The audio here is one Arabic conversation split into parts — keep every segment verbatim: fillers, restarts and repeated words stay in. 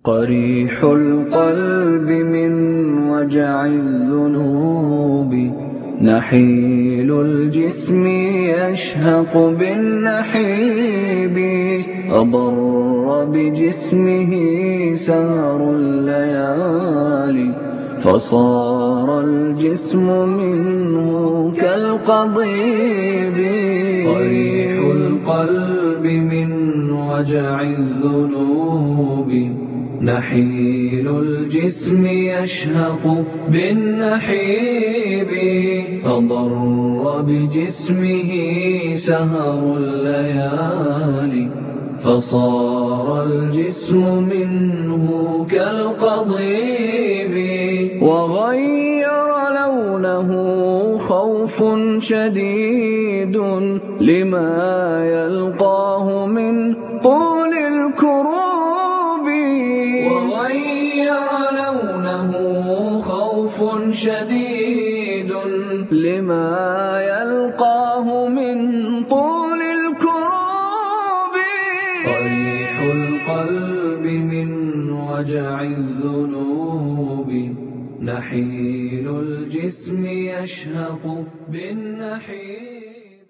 قريح القلب من وجع الذنوب، نحيل الجسم يشهق بالنحيب، أضر بجسمه سهر الليالي، فصار الجسم منه كالقضيب. قريح القلب من وجع الذنوب، نحيل الجسم يشهق بالنحيب، أضر بجسمه سهر الليالي، فصار الجسم منه كالقضيب. وغير لونه خوف شديد لما يلقاه من طول الكروب. وغير لونه خوف شديد لما يلقاه من طول الكروب. قريح القلب من وجع الذنوب، نحيل الجسم يشهق بالنحيب.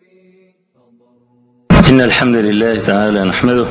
إن الحمد لله تعالى نحمده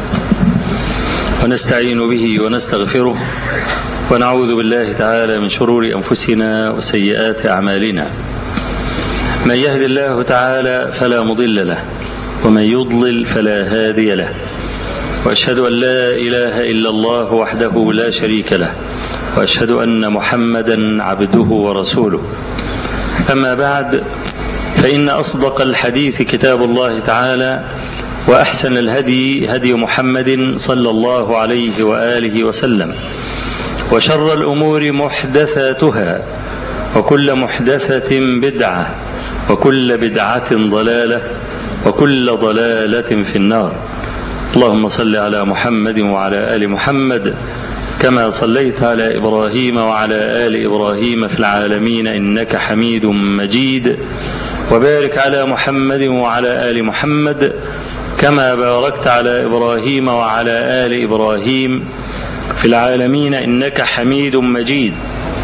ونستعين به ونستغفره، ونعوذ بالله تعالى من شرور أنفسنا وسيئات أعمالنا. من يهد الله تعالى فلا مضل له، ومن يضلل فلا هادي له، وأشهد أن لا إله إلا الله وحده لا شريك له، وأشهد أن محمدا عبده ورسوله. أما بعد، فإن أصدق الحديث كتاب الله تعالى، وأحسن الهدي هدي محمد صلى الله عليه وآله وسلم، وشر الأمور محدثاتها، وكل محدثة بدعة، وكل بدعة ضلالة، وكل ضلالة في النار. اللهم صل على محمد وعلى آل محمد كما صليت على إبراهيم وعلى آل إبراهيم في العالمين إنك حميد مجيد، وبارك على محمد وعلى آل محمد كما باركت على إبراهيم وعلى آل إبراهيم في العالمين إنك حميد مجيد.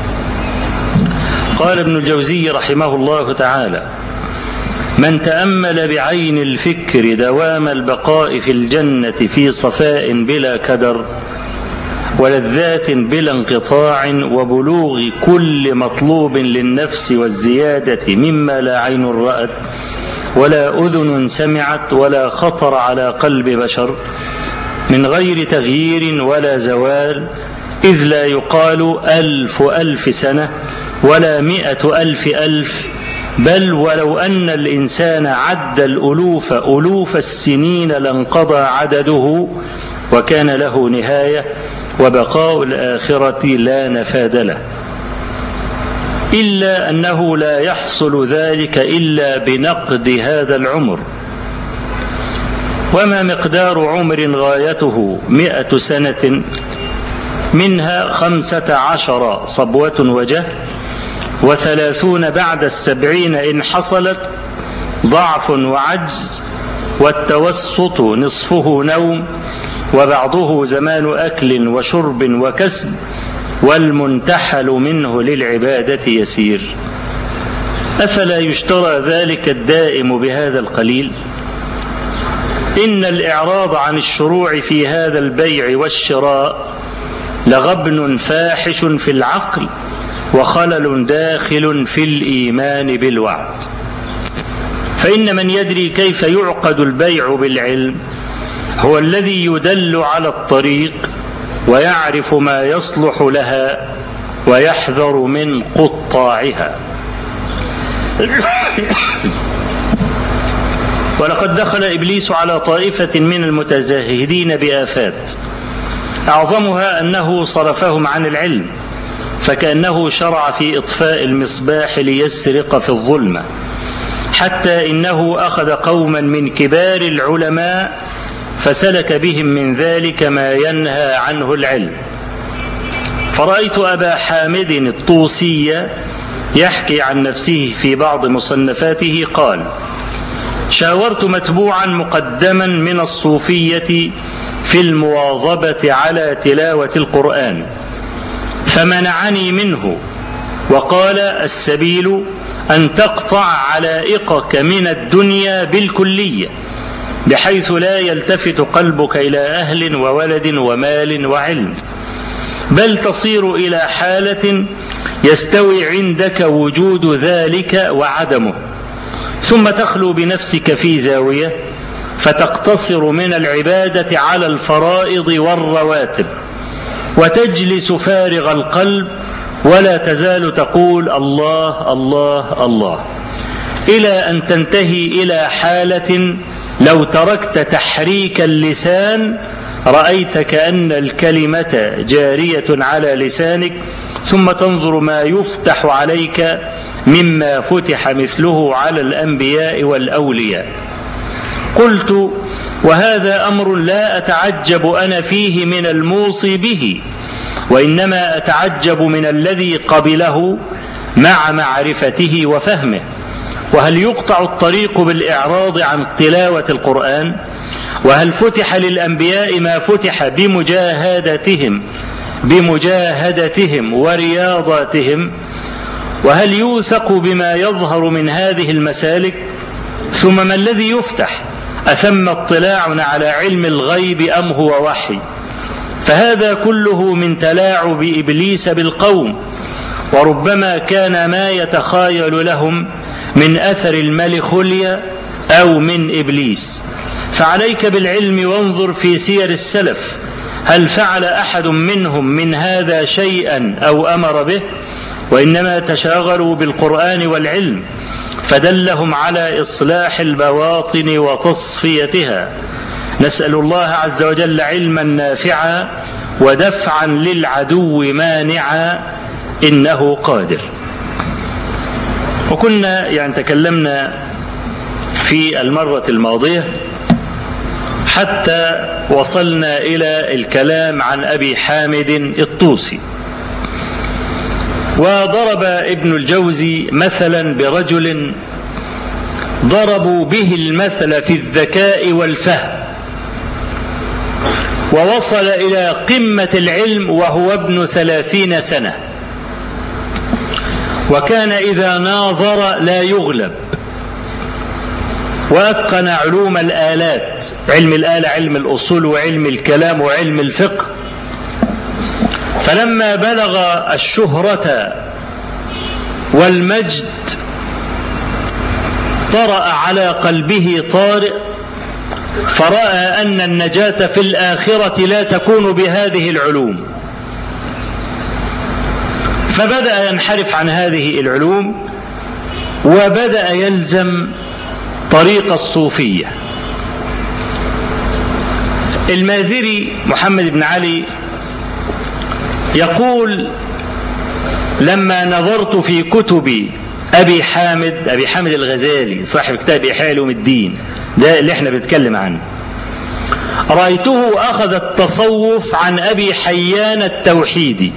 قال ابن الجوزي رحمه الله تعالى: من تأمل بعين الفكر دوام البقاء في الجنة في صفاء بلا كدر، ولذات بلا انقطاع، وبلوغ كل مطلوب للنفس والزيادة مما لا عين رأت ولا أذن سمعت ولا خطر على قلب بشر، من غير تغيير ولا زوال، إذ لا يقال ألف ألف سنة ولا مئة ألف ألف، بل ولو أن الإنسان عد الألوف ألوف السنين لانقضى عدده، وكان له نهاية، وبقاء الآخرة لا نفاد له، إلا أنه لا يحصل ذلك إلا بنقد هذا العمر. وما مقدار عمر غايته مئة سنة، منها خمسة عشر صبوة وجه، وثلاثون بعد السبعين إن حصلت، ضعف وعجز، والتوسط نصفه نوم، وبعضه زمان أكل وشرب وكسب، والمنتحل منه للعبادة يسير. أفلا يشترى ذلك الدائم بهذا القليل؟ إن الإعراض عن الشروع في هذا البيع والشراء لغبن فاحش في العقل، وخلل داخل في الإيمان بالوعد. فإن من يدري كيف يعقد البيع بالعلم هو الذي يدل على الطريق، ويعرف ما يصلح لها، ويحذر من قطاعها. ولقد دخل إبليس على طائفة من المتزاهدين بآفات، أعظمها أنه صرفهم عن العلم، فكأنه شرع في إطفاء المصباح ليسرق في الظلمة، حتى إنه أخذ قوما من كبار العلماء فسلك بهم من ذلك ما ينهى عنه العلم. فرأيت أبا حامد الطوسي يحكي عن نفسه في بعض مصنفاته قال: شاورت متبوعا مقدما من الصوفية في المواظبة على تلاوة القرآن فمنعني منه، وقال: السبيل أن تقطع علائقك من الدنيا بالكلية بحيث لا يلتفت قلبك إلى أهل وولد ومال وعلم، بل تصير إلى حالة يستوي عندك وجود ذلك وعدمه، ثم تخلو بنفسك في زاوية فتقتصر من العبادة على الفرائض والرواتب، وتجلس فارغ القلب ولا تزال تقول الله الله الله، إلى أن تنتهي إلى حالة لو تركت تحريك اللسان رأيت كأن الكلمة جارية على لسانك، ثم تنظر ما يفتح عليك مما فتح مثله على الأنبياء والأولياء. قلت: وهذا أمر لا أتعجب أنا فيه من الموصي به، وإنما أتعجب من الذي قبله مع معرفته وفهمه. وهل يقطع الطريق بالإعراض عن تلاوة القرآن؟ وهل فتح للأنبياء ما فتح بمجاهدتهم بمجاهدتهم ورياضاتهم؟ وهل يوثق بما يظهر من هذه المسالك؟ ثم ما الذي يفتح؟ أثم اطلاع على علم الغيب أم هو وحي؟ فهذا كله من تلاعب إبليس بالقوم، وربما كان ما يتخايل لهم من أثر الملخلية أو من إبليس. فعليك بالعلم وانظر في سير السلف، هل فعل أحد منهم من هذا شيئا أو أمر به؟ وإنما تشاغلوا بالقرآن والعلم، فدلهم على إصلاح البواطن وتصفيتها. نسأل الله عز وجل علما نافعا ودفعا للعدو مانعا، إنه قادر. وكنا يعني تكلمنا في المرة الماضية حتى وصلنا إلى الكلام عن أبي حامد الطوسي، وضرب ابن الجوزي مثلا برجل ضربوا به المثل في الذكاء والفهم، ووصل إلى قمة العلم وهو ابن ثلاثين سنة، وكان إذا ناظر لا يغلب، وأتقن علوم الآلات، علم الآلة، علم الأصول، وعلم الكلام، وعلم الفقه. فلما بلغ الشهرة والمجد طرأ على قلبه طارئ، فرأى أن النجاة في الآخرة لا تكون بهذه العلوم، فبدأ ينحرف عن هذه العلوم وبدأ يلزم طريق الصوفية. المازري محمد بن علي يقول: لما نظرت في كتب أبي حامد أبي حامد الغزالي صاحب كتاب إحياء علوم الدين، ده اللي احنا بنتكلم عنه، رأيته أخذ التصوف عن أبي حيان التوحيدي،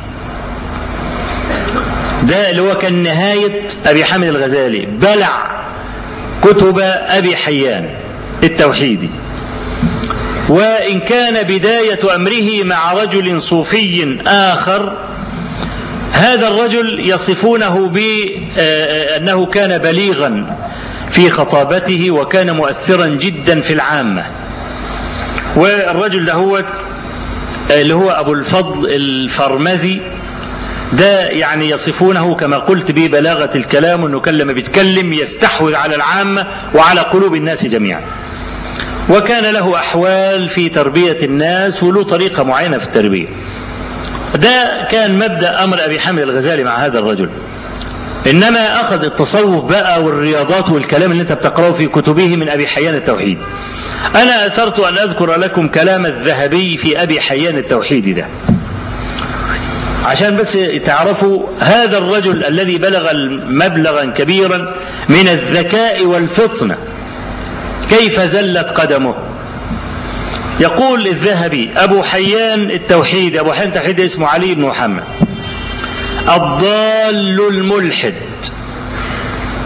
ده اللي هو كان نهاية أبي حامد الغزالي، بلع كتب أبي حيان التوحيدي. وإن كان بداية أمره مع رجل صوفي آخر، هذا الرجل يصفونه بأنه كان بليغا في خطابته وكان مؤثرا جدا في العامة. والرجل ده هو اللي هو أبو الفضل الفرمذي، ده يعني يصفونه كما قلت ببلاغة الكلام، أنه كلما بيتكلم يستحوذ على العامة وعلى قلوب الناس جميعا، وكان له أحوال في تربية الناس وله طريقة معينة في التربية. ده كان مبدأ أمر أبي حامد الغزالي مع هذا الرجل. إنما أخذ التصوف بقى والرياضات والكلام اللي أنت بتقرأه في كتبه من أبي حيان التوحيد. أنا أثرت أن أذكر لكم كلام الذهبي في أبي حيان التوحيد ده، عشان بس تعرفوا هذا الرجل الذي بلغ مبلغا كبيرا من الذكاء والفطنة كيف زلت قدمه. يقول الذهبي: أبو حيان التوحيد أبو حيان التوحيد اسمه علي بن محمد الضال الملحد.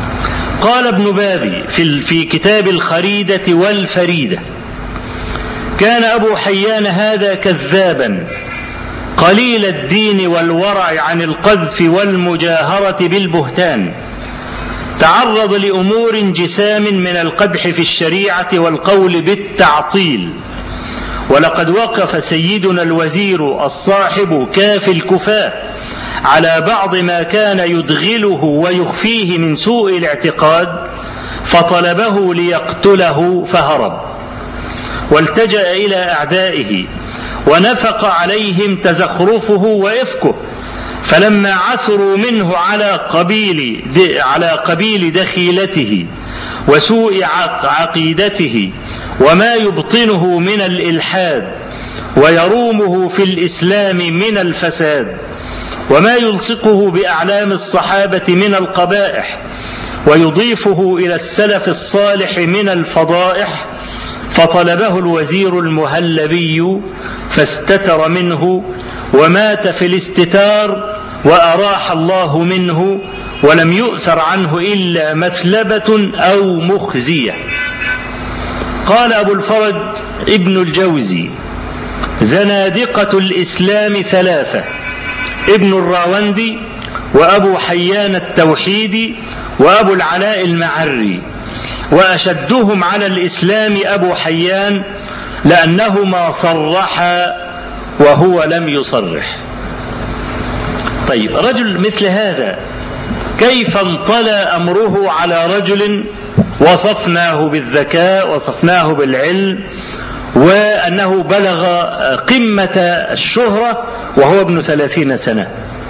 قال ابن بابي في في كتاب الخريدة والفريدة: كان أبو حيان هذا كذابا قليل الدين والورع عن القذف والمجاهرة بالبهتان، تعرض لأمور جسام من القدح في الشريعة والقول بالتعطيل. ولقد وقف سيدنا الوزير الصاحب كافي الكفاة على بعض ما كان يدغله ويخفيه من سوء الاعتقاد، فطلبه ليقتله فهرب، والتجأ إلى أعدائه ونفق عليهم تزخرفه وإفكه، فلما عثروا منه على قبيل على قبيل دخيلته وسوء عقيدته وما يبطنه من الإلحاد ويرومه في الإسلام من الفساد وما يلصقه بأعلام الصحابة من القبائح ويضيفه إلى السلف الصالح من الفضائح، فطلبه الوزير المهلبي فاستتر منه ومات في الاستتار وأراح الله منه، ولم يؤثر عنه إلا مثلبة أو مخزية. قال أبو الفرج ابن الجوزي: زنادقة الإسلام ثلاثة: ابن الراوندي، وأبو حيان التوحيدي، وأبو العلاء المعري، وأشدهم على الإسلام أبو حيان لأنهما صرحا وهو لم يصرح. طيب، رجل مثل هذا كيف انطلى أمره على رجل وصفناه بالذكاء وصفناه بالعلم وأنه بلغ قمة الشهرة وهو ابن ثلاثين سنة؟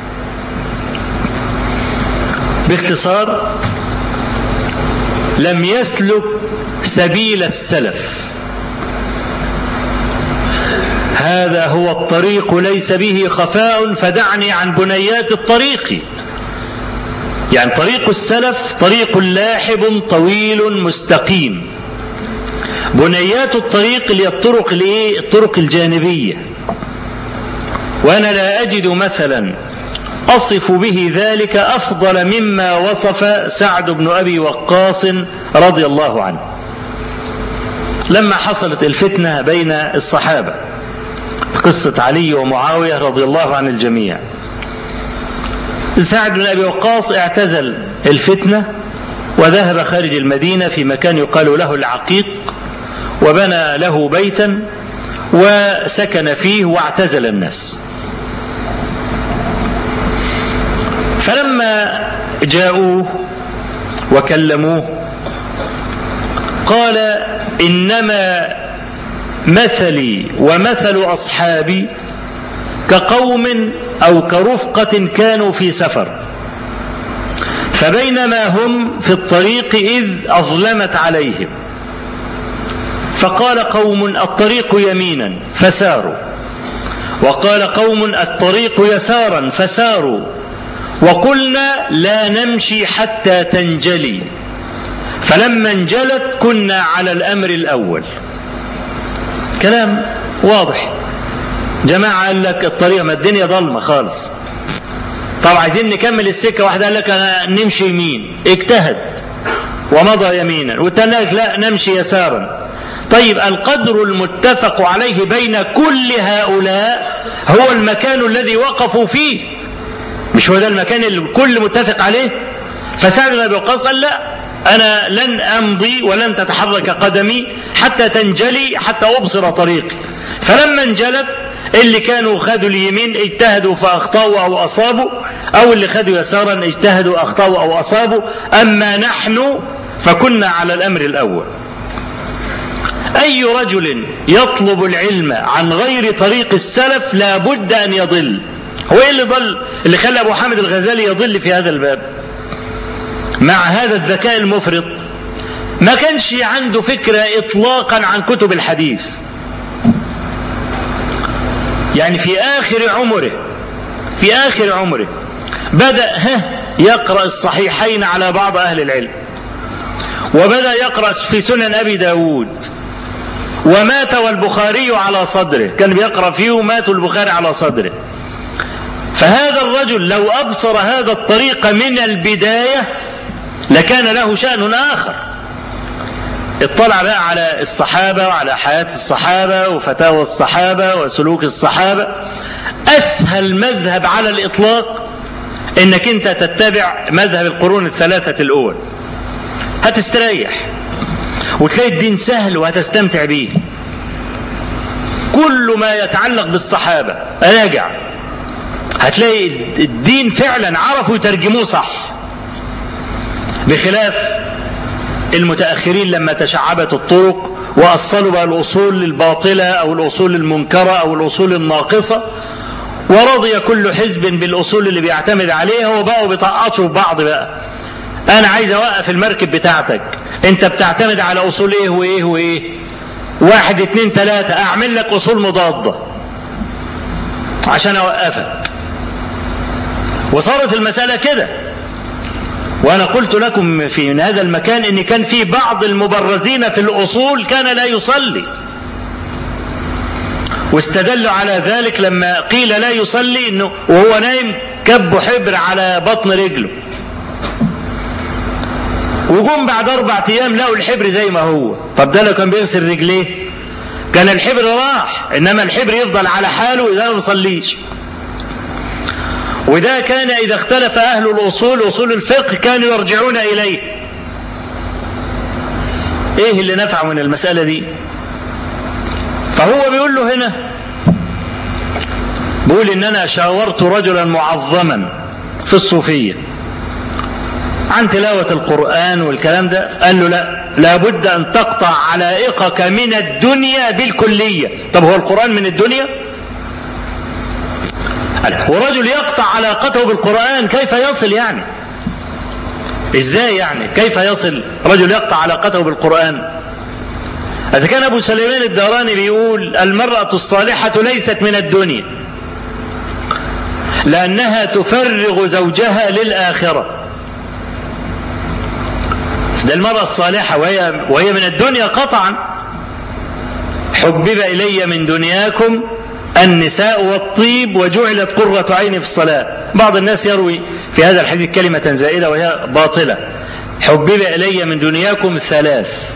باختصار، لم يسلك سبيل السلف. هذا هو الطريق ليس به خفاء، فدعني عن بنيات الطريق. يعني طريق السلف طريق لاحب طويل مستقيم. بنيات الطريق اللي الطرق الايه؟ الطرق الجانبية. وأنا لا أجد مثلا أصف به ذلك أفضل مما وصف سعد بن أبي وقاص رضي الله عنه لما حصلت الفتنة بين الصحابة، قصة علي ومعاوية رضي الله عن الجميع. سعد بن أبي وقاص اعتزل الفتنة وذهب خارج المدينة في مكان يقال له العقيق، وبنى له بيتا وسكن فيه واعتزل الناس. فلما جاءوه وكلموه قال: إنما مثلي ومثل أصحابي كقوم أو كرفقة كانوا في سفر، فبينما هم في الطريق إذ أظلمت عليهم، فقال قوم: الطريق يمينا، فساروا، وقال قوم: الطريق يسارا، فساروا، وقلنا: لا نمشي حتى تنجلي، فلما انجلت كنا على الأمر الأول. كلام واضح. جماعة قال لك الطريق، ما الدنيا ظلمة خالص، طب عايزين نكمل السكة. واحد قال لك أنا نمشي يمين، اجتهد ومضى يمينا، والتاني قال لا نمشي يسارا. طيب، القدر المتفق عليه بين كل هؤلاء هو المكان الذي وقفوا فيه، مش هو ده المكان اللي الكل متفق عليه؟ فسعد بن أبي وقاص قال لا، أنا لن أمضي ولن تتحرك قدمي حتى تنجلي، حتى أبصر طريقي. فلما انجلت، اللي كانوا خدوا اليمين اجتهدوا فأخطأوا أو أصابوا، أو اللي خدوا يسارا اجتهدوا أخطأوا أو أصابوا، أما نحن فكنا على الأمر الأول. أي رجل يطلب العلم عن غير طريق السلف لا بد أن يضل. هو إيه اللي ضل؟ اللي خلى أبو حامد الغزالي يضل في هذا الباب مع هذا الذكاء المفرط؟ ما كانش عنده فكرة إطلاقا عن كتب الحديث. يعني في آخر عمره في آخر عمره بدأ يقرأ الصحيحين على بعض أهل العلم، وبدأ يقرأ في سنن أبي داود، ومات والبخاري على صدره، كان بيقرأ فيه ومات البخاري على صدره. فهذا الرجل لو أبصر هذا الطريق من البداية لكان له شأن آخر. اطلع بقى على الصحابة وعلى حياة الصحابة وفتاوى الصحابة وسلوك الصحابة. أسهل مذهب على الإطلاق إنك أنت تتبع مذهب القرون الثلاثة الأول، هتستريح وتلاقي الدين سهل وهتستمتع بيه. كل ما يتعلق بالصحابة راجع، هتلاقي الدين فعلا عرفوا يترجموه صح، بخلاف المتأخرين لما تشعبت الطرق وأصلوا بقى الأصول الباطلة أو الأصول المنكرة أو الأصول الناقصة، ورضي كل حزب بالأصول اللي بيعتمد عليها وبقوا بيطقطوا بعض. بقى أنا عايز أوقف المركب بتاعتك، أنت بتعتمد على أصول إيه وإيه وإيه، واحد اتنين تلاتة، أعمل لك أصول مضادة عشان أوقفك. وصارت المسألة كده. وأنا قلت لكم في من هذا المكان إن كان في بعض المبرزين في الأصول كان لا يصلي، واستدلوا على ذلك لما قيل لا يصلي إنه وهو نايم كب حبر على بطن رجله، وجم بعد أربع أيام لقوا الحبر زي ما هو. طب ده لو كان بيغسل رجليه كان الحبر راح، إنما الحبر يفضل على حاله إذا ما بيصليش. وده كان إذا اختلف أهل الأصول أصول الفقه كانوا يرجعون إليه. إيه اللي نفع من المسألة دي؟ فهو بيقول له هنا، بيقول إن أنا شاورت رجلا معظما في الصوفية عن تلاوة القرآن والكلام ده، قال له لا، لابد أن تقطع علائقك من الدنيا بالكلية. طب هو القرآن من الدنيا؟ ورجل يقطع علاقته بالقرآن كيف يصل يعني؟ ازاي يعني؟ كيف يصل رجل يقطع علاقته بالقرآن؟ إذا كان أبو سليمان الداراني بيقول المرأة الصالحة ليست من الدنيا لأنها تفرغ زوجها للآخرة. ده المرأة الصالحة وهي, وهي من الدنيا قطعا. حبب إلي من دنياكم النساء والطيب وجعلت قرة عيني في الصلاة. بعض الناس يروي في هذا الحديث كلمة زائدة وهي باطلة. حبب إلي من دنياكم الثلاث،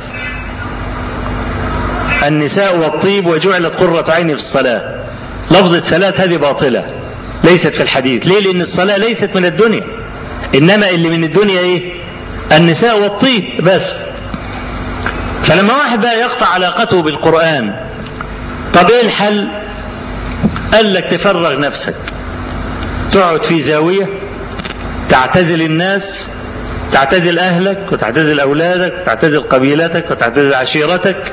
النساء والطيب وجعلت قرة عيني في الصلاة. لفظ الثلاث هذه باطلة ليست في الحديث. ليه؟ لأن الصلاة ليست من الدنيا، إنما اللي من الدنيا إيه؟ النساء والطيب بس. فلما واحد بقى يقطع علاقته بالقرآن، طب إيه الحل؟ قال لك تفرغ نفسك، تقعد في زاوية، تعتزل الناس، تعتزل أهلك وتعتزل أولادك وتعتزل قبيلتك وتعتزل عشيرتك،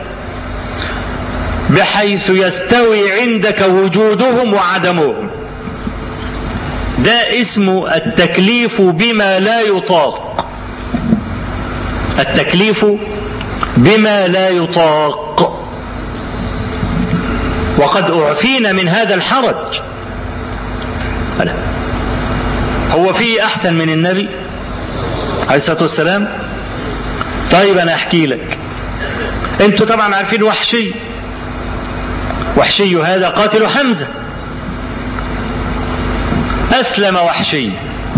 بحيث يستوي عندك وجودهم وعدمهم. ده اسمه التكليف بما لا يطاق. التكليف بما لا يطاق. وقد أعفينا من هذا الحرج. هو في أحسن من النبي عليه الصلاة والسلام؟ طيب أنا أحكي لك. أنتوا طبعا عارفين وحشي. وحشي هذا قاتل حمزة. أسلم وحشي،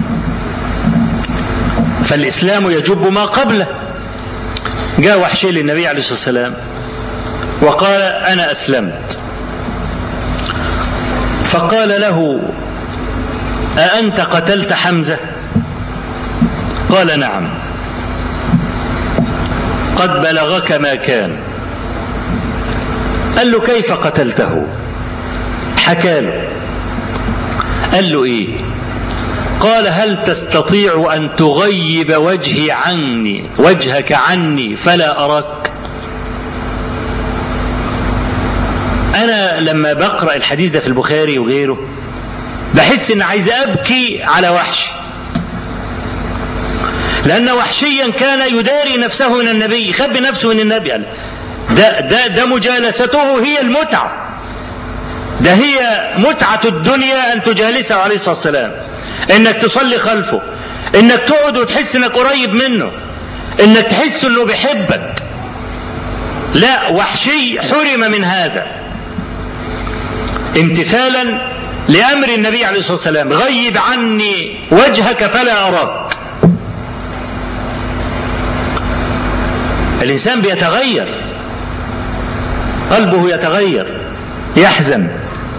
فالإسلام يجب ما قبله. جاء وحشي للنبي عليه الصلاة والسلام وقال أنا أسلمت، فقال له أأنت قتلت حمزة؟ قال نعم. قد بلغك ما كان. قال له كيف قتلته؟ حكى له. قال له إيه؟ قال هل تستطيع أن تغيب وجهي عني وجهك عني فلا أراك؟ أنا لما بقرأ الحديث ده في البخاري وغيره بحس إن عايز أبكي على وحش، لأن وحشيا كان يداري نفسه من النبي، يخبي نفسه من النبي. ده, ده, ده مجالسته هي المتعة، ده هي متعة الدنيا أن تجالسه عليه الصلاة والسلام، إنك تصلي خلفه، إنك تقعد وتحس إنك قريب منه، إنك تحس إنه بيحبك. لا، وحشي حرم من هذا امتثالا لأمر النبي عليه الصلاة والسلام، غيب عني وجهك فلا أراك. الإنسان بيتغير، قلبه يتغير، يحزن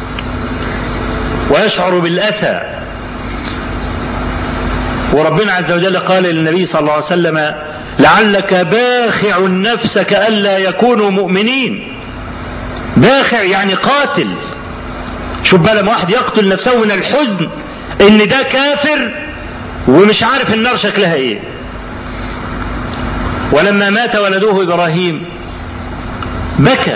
ويشعر بالأسى. وربنا عز وجل قال للنبي صلى الله عليه وسلم: لعلك باخع نفسك ألا يكونوا مؤمنين. باخع يعني قاتل. شوف بقى لما واحد يقتل نفسه من الحزن ان ده كافر ومش عارف النار شكلها ايه. ولما مات ولده إبراهيم بكى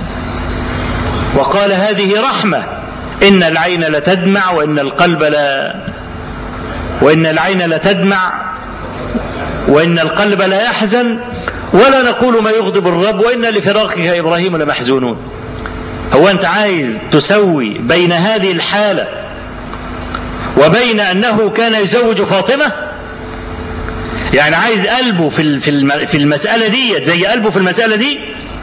وقال: هذه رحمة، إن العين لتدمع وإن القلب لا وإن العين لتدمع وإن القلب لا يحزن، ولا نقول ما يغضب الرب، وإن لفراقك يا إبراهيم لمحزونون. هو أنت عايز تسوي بين هذه الحالة وبين أنه كان يزوج فاطمة؟ يعني عايز قلبه في في المسألة دي زي قلبه في المسألة دي؟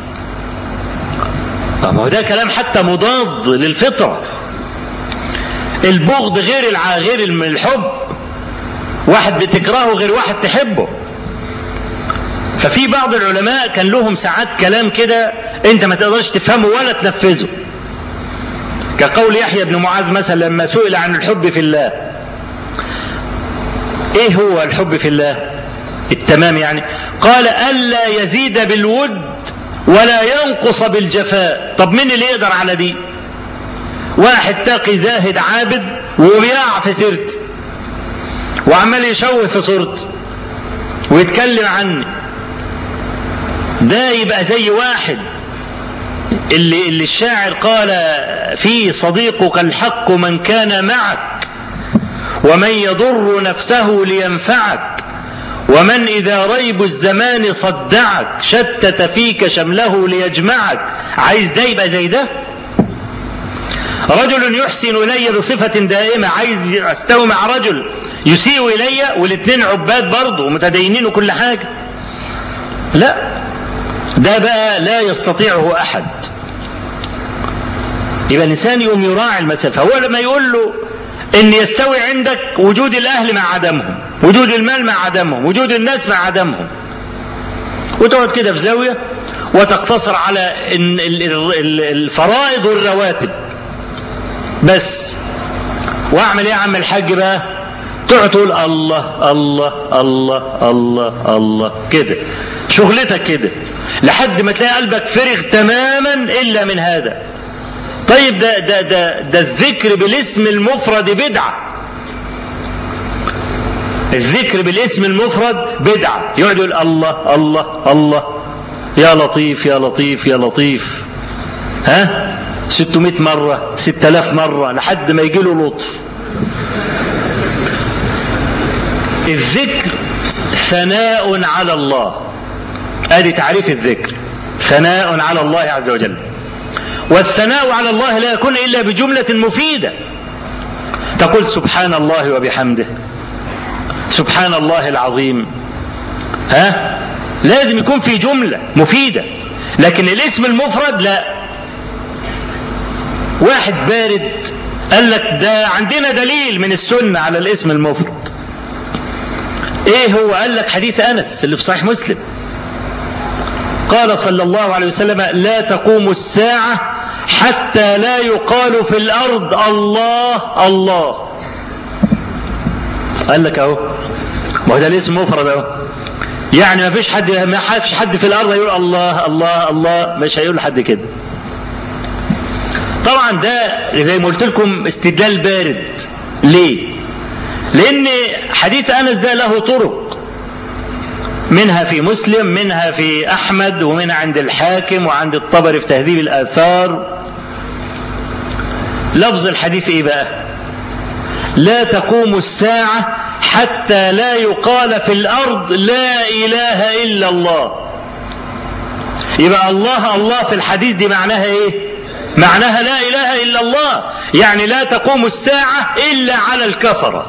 ما هو ده كلام حتى مضاد للفطرة. البغض غير الع... غير الحب. واحد بتكرهه غير واحد تحبه. ففي بعض العلماء كان لهم ساعات كلام كده انت ما تقدرش تفهمه ولا تنفذه، كقول يحيى بن معاذ مثلا لما سئل عن الحب في الله: ايه هو الحب في الله التمام يعني؟ قال: ألا يزيد بالود ولا ينقص بالجفاء. طب مين اللي يقدر على دي؟ واحد تقي زاهد عابد وبيقع في سيرتي وعمال يشوه في صورتي ويتكلم عني، ده يبقى زي واحد اللي, اللي الشاعر قال فيه: صديقك الحق من كان معك ومن يضر نفسه لينفعك ومن إذا ريب الزمان صدعك شتت فيك شمله ليجمعك. عايز ده يبقى زي ده؟ رجل يحسن إلي بصفة دائمة، عايز أستوي مع رجل يسيء إلي والاثنين عباد برضه ومتدينين وكل حاجة؟ لا، ده بقى لا يستطيعه أحد. يبقى الإنسان يوم يراعي المسافة. هو لما يقول له إن يستوي عندك وجود الأهل مع عدمهم، وجود المال مع عدمهم، وجود الناس مع عدمهم، وتقعد كده في زاوية وتقتصر على الفرائض والرواتب بس. واعمل ايه يا عم الحاج بقى؟ تقعد تقول الله الله الله الله الله كده، شغلتك كده لحد ما تلاقي قلبك فرغ تماما إلا من هذا. طيب ده, ده, ده, ده الذكر بالاسم المفرد بدعة. الذكر بالاسم المفرد بدعة. يقعد يقول الله الله الله، يا لطيف يا لطيف يا لطيف، ها ستمائة مرة ستة آلاف مرة لحد ما يجي له لطف. الذكر ثناء على الله، ادي تعريف الذكر: ثناء على الله عز وجل. والثناء على الله لا يكون إلا بجملة مفيدة. تقول سبحان الله وبحمده، سبحان الله العظيم، ها لازم يكون في جملة مفيدة. لكن الاسم المفرد لا. واحد بارد قال لك ده عندنا دليل من السنة على الاسم المفرد. ايه هو؟ قال لك حديث أنس اللي في صحيح مسلم، قال صلى الله عليه وسلم: لا تقوم الساعة حتى لا يقال في الأرض الله الله. قال لك اهو، ما هو ده الاسم مفرد اهو، يعني ما فيش حد ما فيش حد في الأرض يقول الله الله الله، مش هيقول حد كده. طبعا ده زي ما قلت لكم استدلال بارد. ليه؟ لأن حديث أنس ده له طرق، منها في مسلم، منها في أحمد، ومنها عند الحاكم وعند الطبري في تهذيب الآثار. لفظ الحديث إيه بقى؟ لا تقوم الساعة حتى لا يقال في الأرض لا إله إلا الله. يبقى الله الله في الحديث دي معناها إيه؟ معناها لا إله إلا الله، يعني لا تقوم الساعة إلا على الكفرة.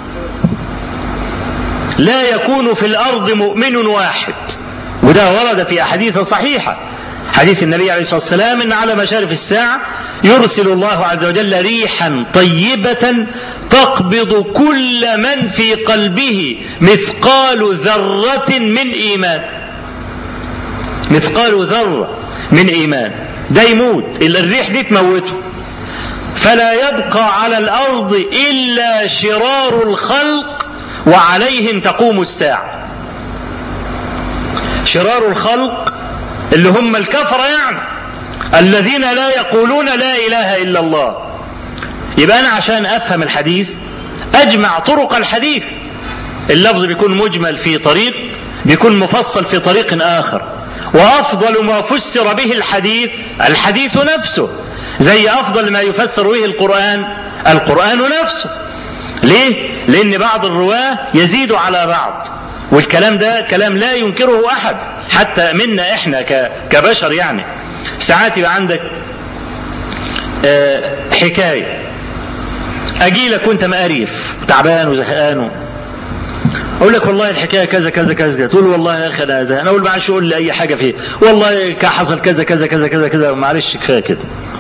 لا يكون في الأرض مؤمن واحد، وده ورد في أحاديث صحيحة. حديث النبي عليه الصلاة والسلام إن على مشارف الساعة يرسل الله عز وجل ريحا طيبة تقبض كل من في قلبه مثقال ذرة من إيمان. مثقال ذرة من إيمان ده يموت، الريح دي تموته، فلا يبقى على الأرض إلا شرار الخلق وعليهم تقوم الساعة. شرار الخلق اللي هم الكفرة يعني، الذين لا يقولون لا إله إلا الله. يبقى أنا عشان أفهم الحديث أجمع طرق الحديث، اللفظ بيكون مجمل في طريق، بيكون مفصل في طريق آخر، وأفضل ما فسر به الحديث الحديث نفسه، زي أفضل ما يفسر به القرآن القرآن نفسه. ليه؟ لأن بعض الرواة يزيد على بعض، والكلام ده كلام لا ينكره أحد حتى منا إحنا كبشر. يعني ساعات يبقى عندك حكاية، أجي لك وأنت مقريف تعبان وزهقان، أقول لك والله الحكاية كذا كذا كذا، تقول والله يا أخي أنا زهقان، أقول معلش قول لي أي حاجة فيه، والله حصل كذا كذا كذا كذا كذا، معلش كفاية كده.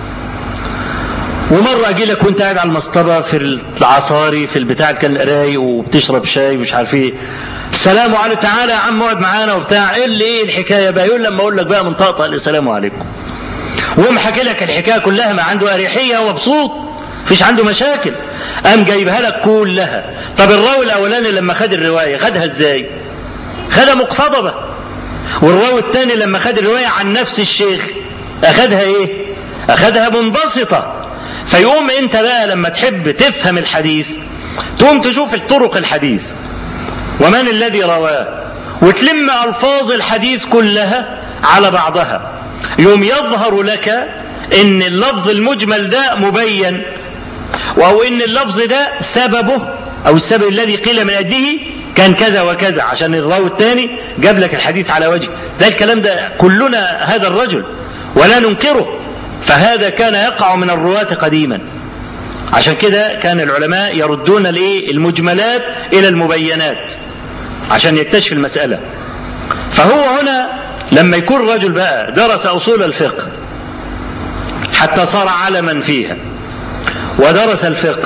ومرة أجي لك وأنت قاعد على المصطبة في العصاري في البتاع كان رايق وبتشرب شاي مش عارف إيه، السلام عليكم، تعالى يا عم اقعد معانا وبتاع، إيه اللي إيه الحكاية بقى؟ يقول لما أقول لك بقى من طقطق السلام عليكم، وقوم حكي لك الحكاية كلها، ما عنده أريحية ومبسوط، مفيش عنده مشاكل، قام جايبها لك كلها. طب الراوي الأولاني لما خد الرواية خدها إزاي؟ خدها مقتضبة. والراوي الثاني لما خد الرواية عن نفس الشيخ أخدها إيه؟ أخدها منبسطة. فيقوم أنت بقى لما تحب تفهم الحديث تقوم تشوف طرق الحديث ومن الذي رواه، وتلم ألفاظ الحديث كلها على بعضها، يوم يظهر لك إن اللفظ المجمل ده مبين، أو إن اللفظ ده سببه أو السبب الذي قيل من أجله كان كذا وكذا، عشان الراوي الثاني جاب لك الحديث على وجه ده. الكلام ده كلنا هذا الرجل ولا ننكره، فهذا كان يقع من الرواة قديما. عشان كده كان العلماء يردون المجملات إلى المبينات عشان يكتشف المسألة. فهو هنا لما يكون رجل بقى درس أصول الفقه حتى صار علما فيها، ودرس الفقه،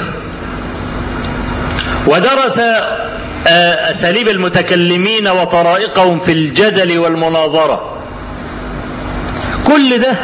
ودرس أساليب المتكلمين وطرائقهم في الجدل والمناظرة، كل ده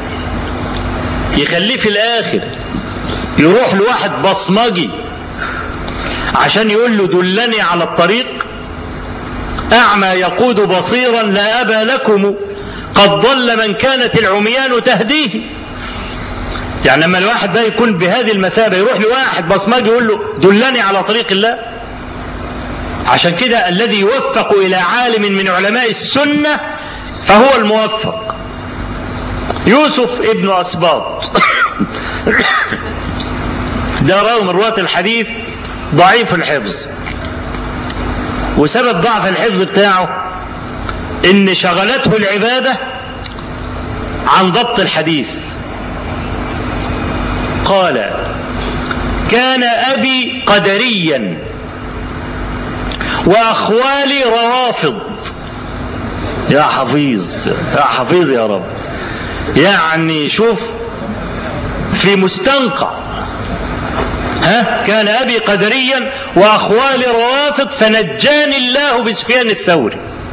يخليه في الآخر يروح لواحد بصمجي عشان يقول له دلني على الطريق. أعمى يقود بصيرا لا أبا لكم، قد ضل من كانت العميان تهديه. يعني لما الواحد ده يكون بهذه المثابة يروح لواحد بصمجي يقول له دلني على طريق الله. عشان كده الذي يوفق إلى عالم من علماء السنة فهو الموفق. يوسف ابن أسباط ده راوي من رواة الحديث ضعيف الحفظ، وسبب ضعف الحفظ بتاعه إن شغلته العبادة عن ضبط الحديث. قال: كان أبي قدريا وأخوالي روافض. يا حفيظ يا حفيظ يا رب، يعني شوف في مستنقع، ها كان أبي قدريا وأخوالي روافض فنجاني الله بسفيان الثوري.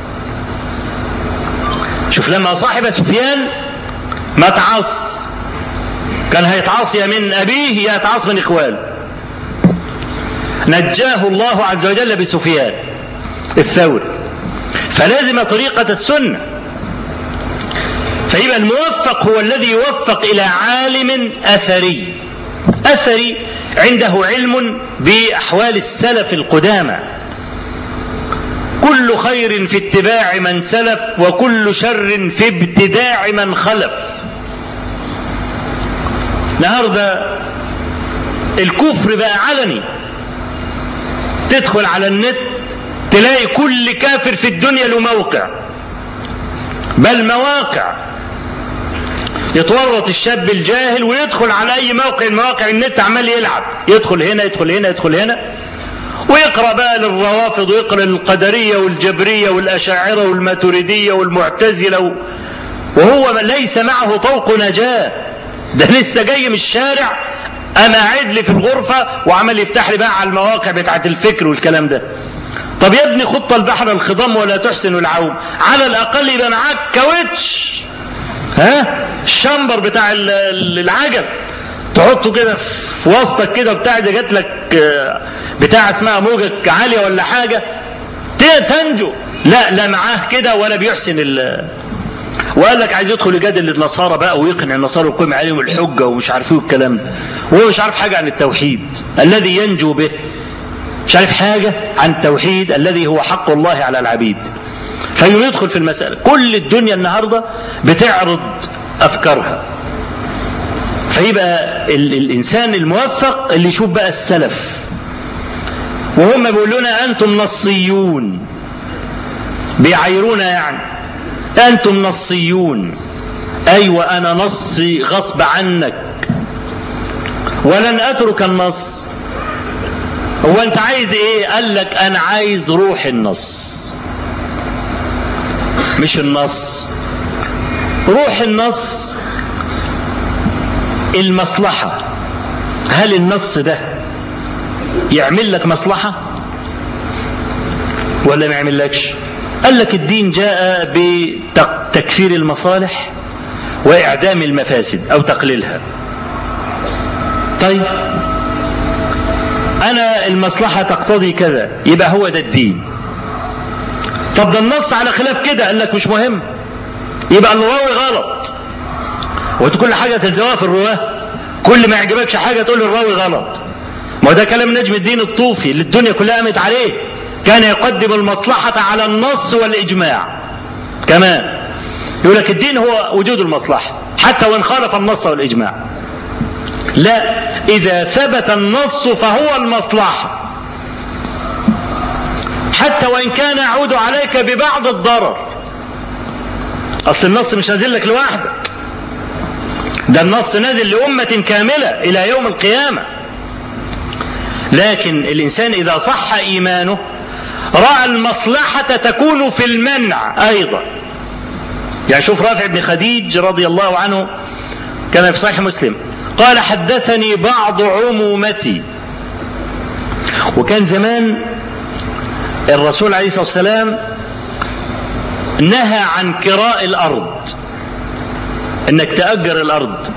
شوف لما صاحب سفيان ما تعص، كان هيتعاص يا من أبيه يا يتعاص من إخواله، نجاه الله عز وجل بسفيان الثوري. فلازم طريقة السنة. فيبقى الموفق هو الذي يوفق إلى عالم أثري أثري عنده علم بأحوال السلف القدامى. كل خير في اتباع من سلف، وكل شر في ابتداع من خلف. النهارده الكفر بقى علني، تدخل على النت تلاقي كل كافر في الدنيا له موقع، بل مواقع. يتورط الشاب الجاهل ويدخل على أي موقع من مواقع النت عمال يلعب، يدخل هنا يدخل هنا يدخل هنا، ويقرأ بقى للروافض ويقرأ للقدرية والجبرية والأشاعرة والماتريدية والمعتزلة، وهو ليس معه طوق نجاة. ده لسه جاي من الشارع، أنا قاعد لي في الغرفة وعمل يفتح لي بقى على المواقع بتاعت الفكر والكلام ده. طب يا ابني خط البحر الخضم ولا تحسن العوم، على الأقل يبقى معاك كاوتش، ها الشمبر بتاع العجل تحطه كده في وسطك كده وبتاع، إذا جات لك بتاع اسمها موجة عالية ولا حاجة تنجو. لا لا معاه كده ولا بيحسن ال وقال لك عايز يدخل يجادل النصارى بقى ويقنع النصارى ويقيم عليهم الحجة ومش عارف ايه الكلام ده، وهو مش عارف حاجة عن التوحيد الذي ينجو به، مش عارف حاجة عن التوحيد الذي هو حق الله على العبيد، فيقوم يدخل في المسألة. كل الدنيا النهاردة بتعرض أفكارها، فيبقى ال الإنسان الموفق اللي يشوف بقى السلف وهم بيقولونا أنتم نصيون، بيعايرونا يعني أنتم نصيون. أيوة أنا نصي غصب عنك ولن أترك النص. هو أنت عايز إيه؟ قال لك أنا عايز روح النص مش النص. روح النص المصلحة، هل النص ده يعمل لك مصلحة ولا ما يعمل لكش؟ قال لك الدين جاء بتكفير المصالح وإعدام المفاسد أو تقليلها. طيب أنا المصلحة تقتضي كذا يبقى هو ده الدين. طب ده النص على خلاف كده، قال لك مش مهم، يبقى الراوي غلط. وانت كل حاجة تلزمها في الرواه، كل ما يعجبكش حاجة تقول الراوي غلط. ما ده كلام نجم الدين الطوفي اللي الدنيا كلها قامت عليه، كان يقدم المصلحة على النص والإجماع كمان. يقول لك الدين هو وجود المصلحة حتى وإن خالف النص والإجماع. لا، إذا ثبت النص فهو المصلحة حتى وإن كان يعود عليك ببعض الضرر. أصل النص مش نازل لك لوحدك، ده النص نازل لأمة كاملة إلى يوم القيامة. لكن الإنسان إذا صح إيمانه رأى المصلحة تكون في المنع أيضا. يعني شوف رافع بن خديج رضي الله عنه كما في صحيح مسلم قال حدثني بعض عمومتي. وكان زمان الرسول عليه الصلاة والسلام نهى عن كراء الأرض، انك تأجر الأرض.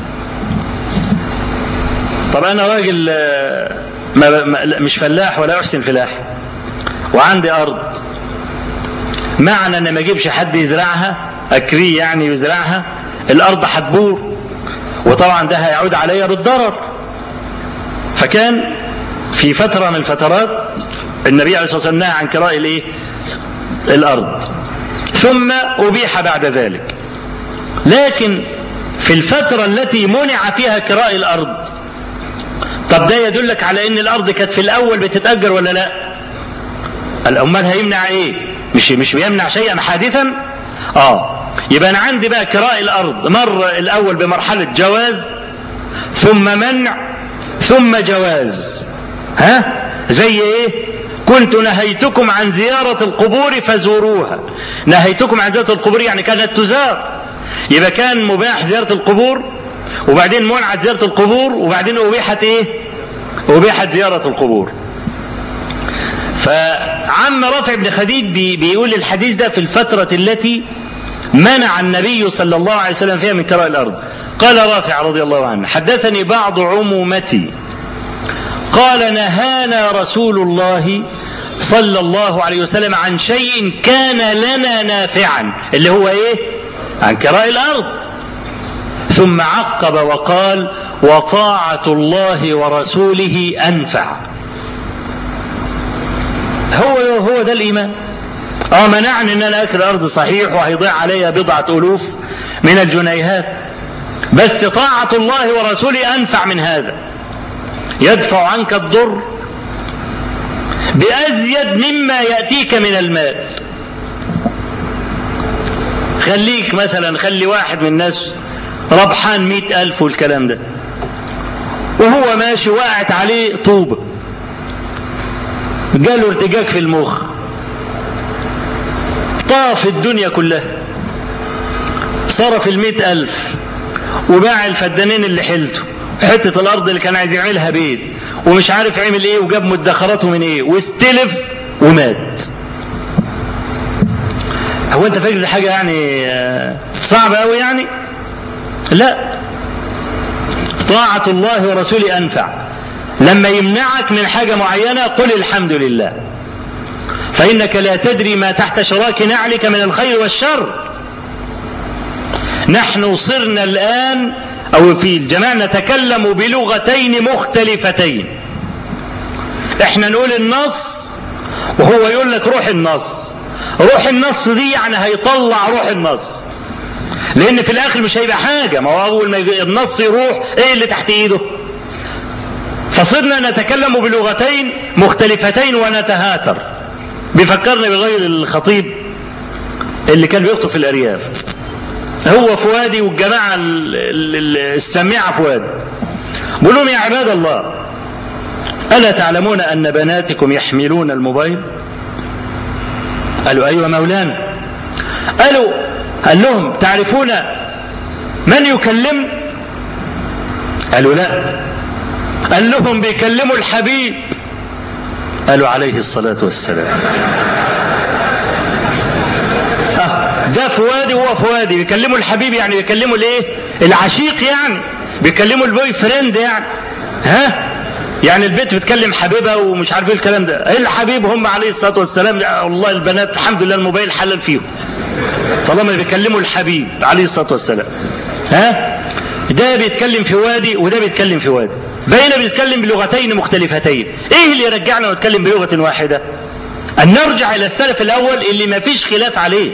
طب أنا راجل ما مش فلاح ولا أحسن فلاح وعندي أرض، معنى أن ما أجيبش حد يزرعها أكريه يعني يزرعها، الأرض هتبور وطبعا ده هيعود عليا بالضرر. فكان في فترة من الفترات النبي عليه الصلاة والسلام نهى عن كراء الإيه؟ الأرض، ثم أبيح بعد ذلك. لكن في الفترة التي منع فيها كراء الأرض، طب ده يدلك على ان الأرض كانت في الأول بتتأجر ولا لا؟ الأمال هيمنع ايه؟ مش مش بيمنع شيئا حادثا؟ اه يبقى أنا عندي بقى كراء الأرض مر الأول بمرحلة جواز ثم منع ثم جواز. ها زي ايه؟ كنت نهيتكم عن زيارة القبور فزوروها. نهيتكم عن زيارة القبور يعني كانت تزار، يبقى كان مباح زيارة القبور وبعدين منعت زيارة القبور وبعدين أبيحت ايه؟ أبيحت زيارة القبور. فعم رافع بن خديج بي بيقول الحديث ده في الفترة التي منع النبي صلى الله عليه وسلم فيها من كراء الأرض. قال رافع رضي الله عنه حدثني بعض عمومتي قال نهانا رسول الله صلى الله عليه وسلم عن شيء كان لنا نافعا، اللي هو ايه؟ عن كراء الأرض. ثم عقب وقال وطاعة الله ورسوله أنفع. هو هو ده الإيمان. اه منعني ان انا اكل الأرض صحيح وهيضيع عليها بضعة ألوف من الجنيهات، بس طاعة الله ورسوله أنفع من هذا، يدفع عنك الضر بأزيد مما يأتيك من المال. خليك مثلا خلي واحد من الناس ربحان مئة ألف والكلام ده، وهو ماشي وقعت عليه طوبة جاله ارتجاج في المخ، طاف الدنيا كلها، صرف المئة ألف وباع الفدانين اللي حلته، حتة الأرض اللي كان عايز يعملها بيت ومش عارف عمل ايه وجاب مدخراته من ايه واستلف ومات. هو انت فاكر حاجة يعني صعبة قوي يعني؟ لا، طاعة الله ورسوله أنفع. لما يمنعك من حاجة معينة قل الحمد لله، فإنك لا تدري ما تحت شراك نعلك من الخير والشر. نحن صرنا الآن أو في الجماعة نتكلم بلغتين مختلفتين. احنا نقول النص وهو يقول لك روح النص. روح النص دي يعني هيطلع روح النص، لأن في الآخر مش هيبقى حاجة. ما هو أول ما النص يروح إيه اللي تحت إيده؟ فصرنا نتكلم بلغتين مختلفتين ونتهاتر. بيفكرني بغير الخطيب اللي كان بيخطب في الأرياف، هو فؤادي والجماعة السميعة فؤادي، بيقول لهم يا عباد الله ألا تعلمون أن بناتكم يحملون الموبايل؟ قالوا أيوة مولانا. قالوا قال لهم تعرفون من يكلم؟ قالوا لا. قال لهم بيكلموا الحبيب. قالوا عليه الصلاة والسلام. آه ده فؤادي وهو فؤادي بيكلموا الحبيب، يعني بيكلموا الايه؟ العشيق، يعني بيكلموا البوي فريند، يعني ها يعني البيت بتكلم حبيبها ومش عارف ايه الكلام ده. ايه الحبيب؟ هم عليه الصلاة والسلام. والله البنات الحمد لله الموبايل حلل فيهم طالما بيكلموا الحبيب عليه الصلاة والسلام. ها ده بيتكلم في وادي وده بيتكلم في وادي، بينا بيتكلم بلغتين مختلفتين. ايه اللي يرجعنا نتكلم بلغة واحدة؟ ان نرجع الى السلف الاول اللي ما فيش خلاف عليه.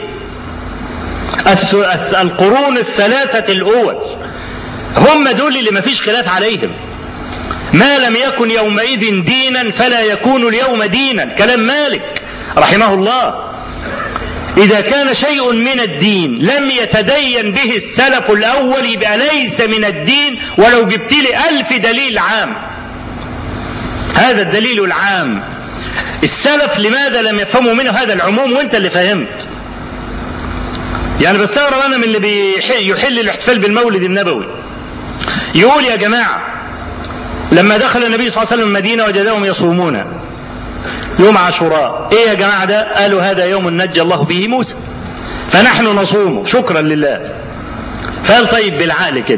القرون الثلاثة الاول هم دول اللي ما فيش خلاف عليهم. ما لم يكن يومئذ دينا فلا يكون اليوم دينا، كلام مالك رحمه الله. إذا كان شيء من الدين لم يتدين به السلف الأول يبقى ليس من الدين، ولو جبت لي ألف دليل عام. هذا الدليل العام السلف لماذا لم يفهموا منه هذا العموم وانت اللي فهمت؟ يعني بستغرب أنا من اللي بيحل الاحتفال بالمولد النبوي. يقول يا جماعة لما دخل النبي صلى الله عليه وسلم المدينة وجدهم يصومون يوم عاشوراء. ايه يا جماعة ده؟ قالوا هذا يوم نجى الله فيه موسى فنحن نصومه شكرا لله. فقال طيب بالعقل كده،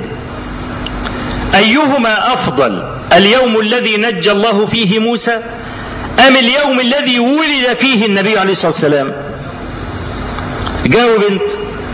أيهما أفضل، اليوم الذي نجى الله فيه موسى أم اليوم الذي ولد فيه النبي عليه الصلاة والسلام؟ جاوب انت.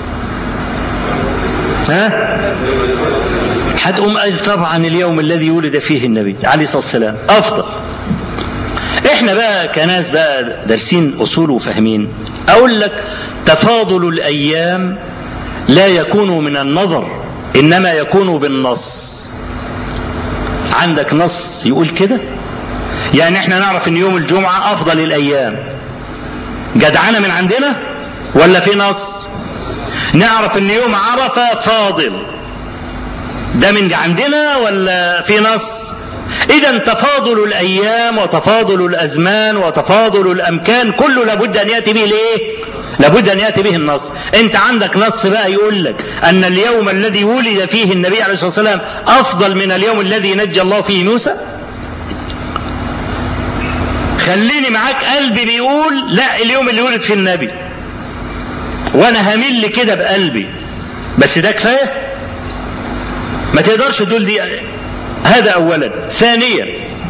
ها هتقوم قال طبعا اليوم الذي ولد فيه النبي عليه الصلاة والسلام أفضل. احنا بقى كناس بقى دارسين أصول وفاهمين، أقول لك تفاضل الأيام لا يكون من النظر إنما يكون بالنص. عندك نص يقول كده؟ يعني احنا نعرف ان يوم الجمعة أفضل الأيام، جدعنا من عندنا ولا في نص؟ نعرف ان يوم عرفة فاضل، ده من عندنا ولا في نص؟ إذا تفاضل الأيام وتفاضل الأزمان وتفاضل الأمكان كله لابد أن يأتي به ليه؟ لابد أن يأتي به النص. أنت عندك نص بقى يقول لك أن اليوم الذي ولد فيه النبي عليه الصلاة والسلام أفضل من اليوم الذي نجى الله فيه موسى؟ خليني معاك قلبي بيقول لا، اليوم اللي ولد فيه النبي، وأنا همل كده بقلبي، بس ده كفاية؟ ما تقدرش تقول دي. هذا أولا. ثانيا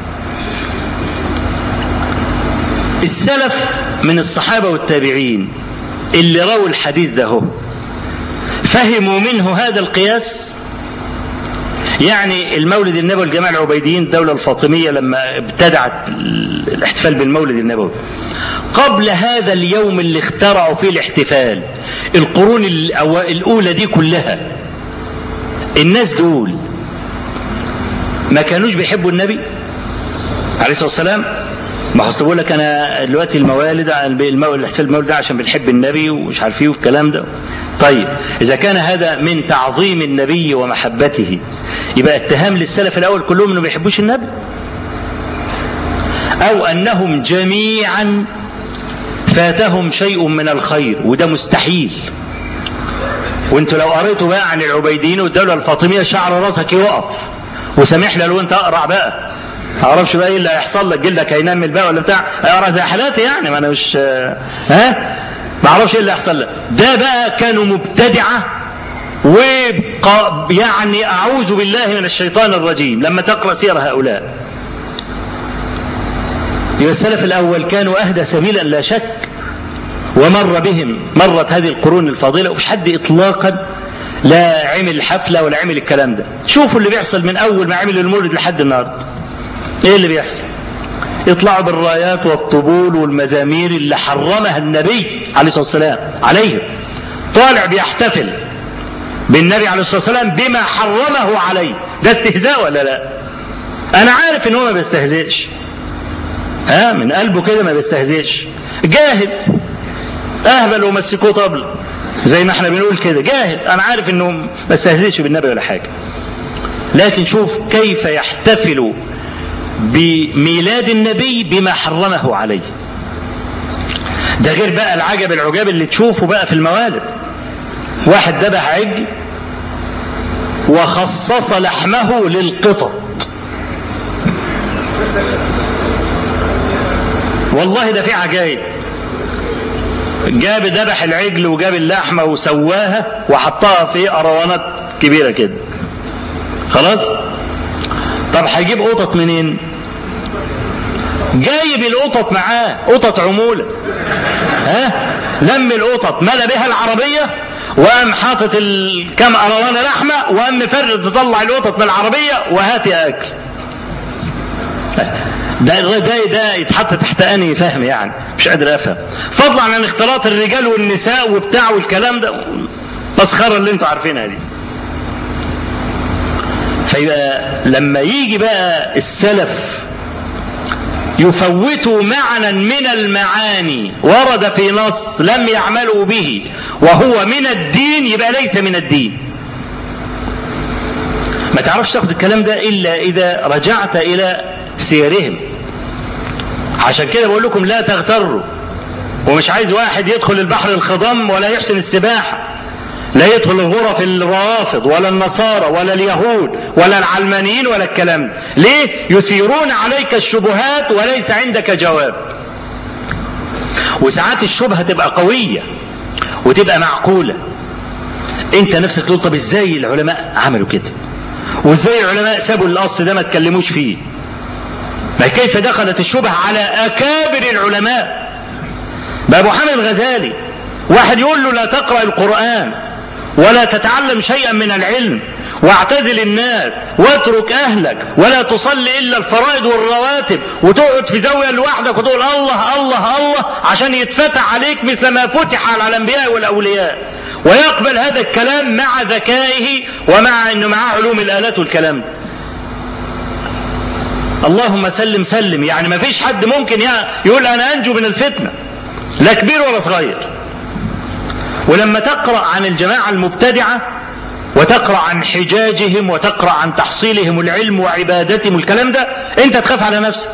السلف من الصحابة والتابعين اللي رووا الحديث ده هو فهموا منه هذا القياس. يعني المولد النبوي الجماعة العبيديين الدولة الفاطمية لما ابتدعت الاحتفال بالمولد النبوي، قبل هذا اليوم اللي اخترعوا فيه الاحتفال القرون الأولى دي كلها الناس دول ما كانوش بيحبوا النبي عليه الصلاة والسلام. ما حصل بقول لك أنا دلوقتي الموالد الاحتفال بالمولد ده عشان بنحب النبي ومش عارف ايه والكلام ده. طيب إذا كان هذا من تعظيم النبي ومحبته يبقى اتهام للسلف الأول كلهم إنه ما بيحبوش النبي، أو أنهم جميعا فاتهم شيء من الخير، وده مستحيل. وانتوا لو قريتوا بقى عن العبيديين والدولة الفاطمية شعر راسك يوقف، وسامحنا لو انت اقرع بقى ما اعرفش بقى ايه اللي هيحصل لك، جلدك هينمل بقى ولا بتاع، اقرا زي حالاتي يعني، ما انا مش ها ما اعرفش ايه اللي هيحصل لك. ده بقى كانوا مبتدعه، ويعني اعوذ بالله من الشيطان الرجيم لما تقرا سير هؤلاء. يبقى السلف الاول كانوا اهدى سبيلا لا شك، ومر بهم مرت هذه القرون الفاضله، ومش حد اطلاقا لا عمل حفله ولا عمل الكلام ده. شوفوا اللي بيحصل من اول ما عمل المولد لحد النهارده، ايه اللي بيحصل؟ يطلعوا بالرايات والطبول والمزامير اللي حرمها النبي عليه الصلاه والسلام عليه، طالع بيحتفل بالنبي عليه الصلاه والسلام بما حرمه عليه. ده استهزاء ولا لا؟ انا عارف ان هو ما بيستهزئش، ها من قلبه كده ما بيستهزئش، جاهل اهبل ومسكوه طبل زي ما احنا بنقول كده، جاهل. انا عارف انه ما بيستهزئش بالنبي ولا حاجه، لكن شوف كيف يحتفل بميلاد النبي بما حرمه عليه. ده غير بقى العجب العجاب اللي تشوفه بقى في الموالد، واحد ذبح عجل وخصص لحمه للقطط. والله ده في عجائب، جاب ذبح العجل وجاب اللحمه وسواها وحطها في اروانات كبيره كده، خلاص. طب هيجيب قطط منين؟ جايب القطط معاه، قطط عموله، ها لم القطط ملا بها العربيه، وقام حاطط كم اروانه لحمه، وقام مفرد مطلع القطط من العربيه وهات يا اكل. ده ده ده يتحط تحت انهي فهم يعني؟ مش قادر افهم. فضلا عن اختلاط الرجال والنساء وبتاع والكلام ده، مسخره اللي انتوا عارفينها دي. فيبقى لما يجي بقى السلف يفوتوا معنى من المعاني ورد في نص لم يعملوا به وهو من الدين، يبقى ليس من الدين. ما تعرفش تاخد الكلام ده إلا إذا رجعت إلى سيرهم. عشان كده بقول لكم لا تغتروا، ومش عايز واحد يدخل البحر الخضم ولا يحسن السباحة، لا يدخل الغرف الروافض ولا النصارى ولا اليهود ولا العلمانيين ولا الكلام ده. ليه؟ يثيرون عليك الشبهات وليس عندك جواب. وساعات الشبهة تبقى قوية وتبقى معقولة، انت نفسك تقول طب ازاي العلماء عملوا كده، وازاي العلماء سابوا الاصل ده ما تكلموش فيه؟ ما كيف دخلت الشبهة على اكابر العلماء؟ بقى ابو حامد الغزالي واحد يقول له لا تقرأ القرآن ولا تتعلم شيئا من العلم، واعتزل الناس واترك أهلك ولا تصلي إلا الفرائض والرواتب، وتقعد في زاوية لوحدك وتقول الله الله الله عشان يتفتح عليك مثل ما فتح على الأنبياء والأولياء، ويقبل هذا الكلام مع ذكائه ومع أنه معاه علوم الآلات والكلام ده. اللهم سلم سلم، يعني ما فيش حد ممكن يقول أنا أنجو من الفتنة، لا كبير ولا صغير. ولما تقرأ عن الجماعة المبتدعة وتقرأ عن حجاجهم وتقرأ عن تحصيلهم العلم وعبادتهم والكلام ده، انت تخاف على نفسك.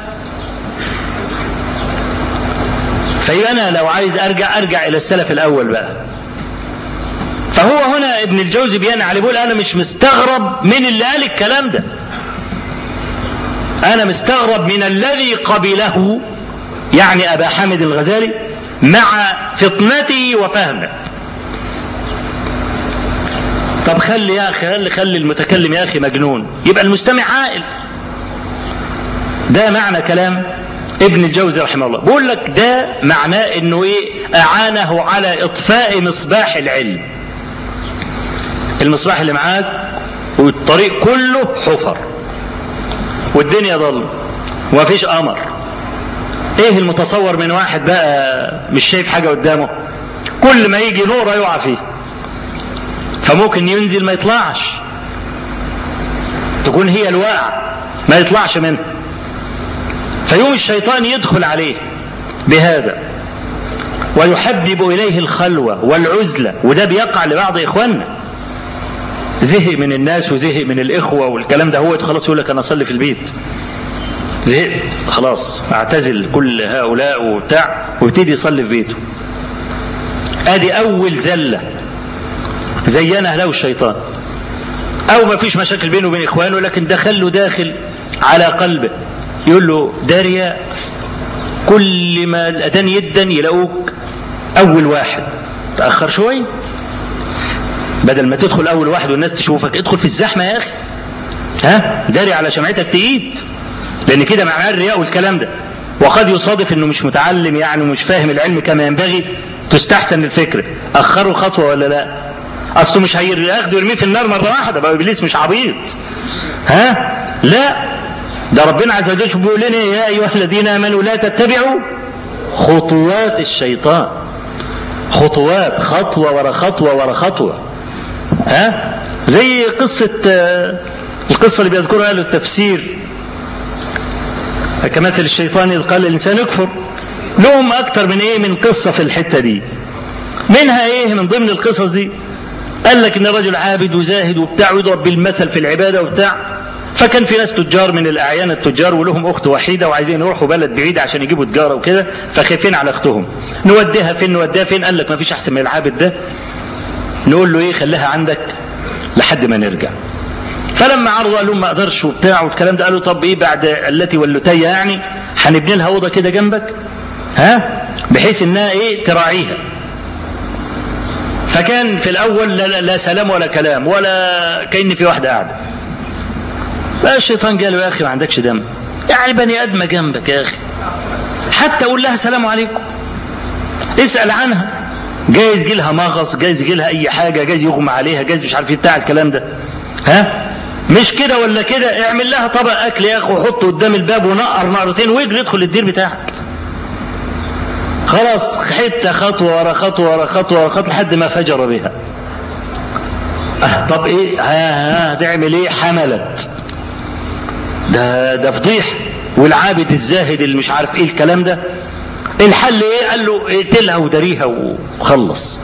فيبقى أنا لو عايز أرجع أرجع إلى السلف الأول بقى. فهو هنا ابن الجوزي بيان عليه، بيقول أنا مش مستغرب من اللي قال الكلام ده، أنا مستغرب من الذي قبله، يعني أبا حامد الغزالي، مع فطنته وفهمه. طب خلي يا أخي خلي, خلي المتكلم يا أخي مجنون، يبقى المستمع عاقل. ده معنى كلام ابن الجوزي رحمه الله. بقول لك ده معناه انه ايه؟ اعانه على اطفاء مصباح العلم. المصباح اللي معاك والطريق كله حفر والدنيا ضل ومفيش قمر. ايه المتصور من واحد بقى مش شايف حاجة قدامه؟ كل ما يجي نور يقع فيه، فممكن ينزل ما يطلعش، تكون هي الواقع ما يطلعش منه، فيوم الشيطان يدخل عليه بهذا ويحبب إليه الخلوة والعزلة. وده بيقع لبعض إخواننا، زهق من الناس وزهق من الإخوة والكلام ده، هو خلاص يقول لك أنا أصلي في البيت، زهقت خلاص أعتزل كل هؤلاء وبتاع، ويبتدي يصلي في بيته. ادي أول زلة زينها له الشيطان. أو ما فيش مشاكل بينه وبين إخوانه، لكن دخل له داخل على قلبه يقول له ده رياء، كل ما الأذان يدن يلاقوك أول واحد، تأخر شوي بدل ما تدخل أول واحد والناس تشوفك، ادخل في الزحمة يا أخي، ها داري على شمعتك تقيد، لأن كده معناه الرياء والكلام ده. وقد يصادف أنه مش متعلم يعني ومش فاهم العلم كما ينبغي، تستحسن الفكرة، أخروا خطوة ولا لا؟ أصله مش هياخده يرميه في النار مرة واحدة بقى، إبليس مش عبيط، ها لا، ده ربنا عز وجل بيقول لنا يا أيها الذين آمنوا لا تتبعوا خطوات الشيطان، خطوات، خطوة ورا خطوة ورا خطوة، ها زي قصة القصة اللي بيذكرها أهل التفسير، كمثل الشيطان إذ قال الإنسان يكفر، لهم أكتر من إيه من قصة في الحتة دي. منها إيه من ضمن القصص دي؟ قال لك إن رجل عابد وزاهد وبتاع ويضرب بالمثل في العبادة وبتاع، فكان في ناس تجار من الأعيان التجار ولهم أخت وحيدة وعايزين يروحوا بلد بعيد عشان يجيبوا تجارة وكده، فخايفين على أختهم، نوديها فين نوديها فين؟ قال لك ما فيش أحسن من العابد ده، نقول له إيه خليها عندك لحد ما نرجع. فلما عرضوا قال لهم ما أقدرش وبتاع والكلام ده، قالوا طب إيه بعد التي واللتية يعني هنبني لها أوضة كده جنبك، ها بحيث إنها إيه تراعيها. فكان في الأول لا, لا, لا سلام ولا كلام ولا كأن في واحدة قاعدة. بقى الشيطان قال له يا أخي ما عندكش دم، يعني بني آدمة جنبك يا أخي، حتى أقول لها السلام عليكم، اسأل عنها، جايز يجي لها مغص، جايز يجي لها أي حاجة، جايز يغمى عليها، جايز مش عارف بتاع الكلام ده، ها مش كده ولا كده، اعمل لها طبق أكل يا أخي وحطه قدام الباب ونقر نقرتين ويجري يدخل الدير بتاعك. خلاص حتة خطوة ورا خطوة ورا خطوة ورا خطوة لحد ما فجر بها. أه طب إيه ها ها تعمل إيه؟ حملت، ده ده فضيح. والعابد الزاهد اللي مش عارف إيه الكلام ده، الحل إيه؟ قال له اقتلها ودريها وخلص.